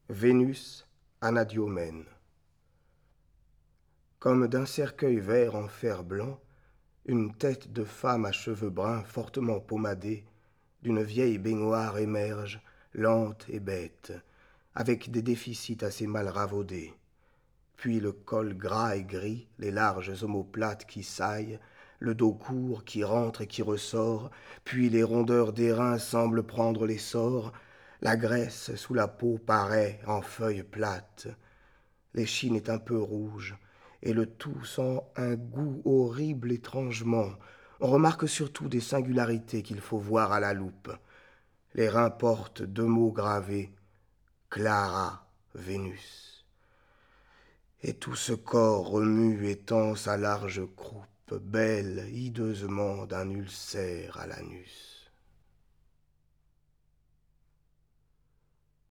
Vénus, Anadyomène. Comme d'un cercueil vert en fer blanc, une tête de femme à cheveux bruns fortement pommadés d'une vieille baignoire émerge, lente et bête, avec des déficits assez mal ravaudés. Puis le col gras et gris, les larges omoplates qui saillent, le dos court qui rentre et qui ressort, puis les rondeurs des reins semblent prendre l'essor, la graisse sous la peau paraît en feuilles plates. L'échine est un peu rouge, et le tout sent un goût horrible étrangement. On remarque surtout des singularités qu'il faut voir à la loupe. Les reins portent deux mots gravés, Clara Vénus. Et tout ce corps remue et tend sa large croupe, belle hideusement d'un ulcère à l'anus.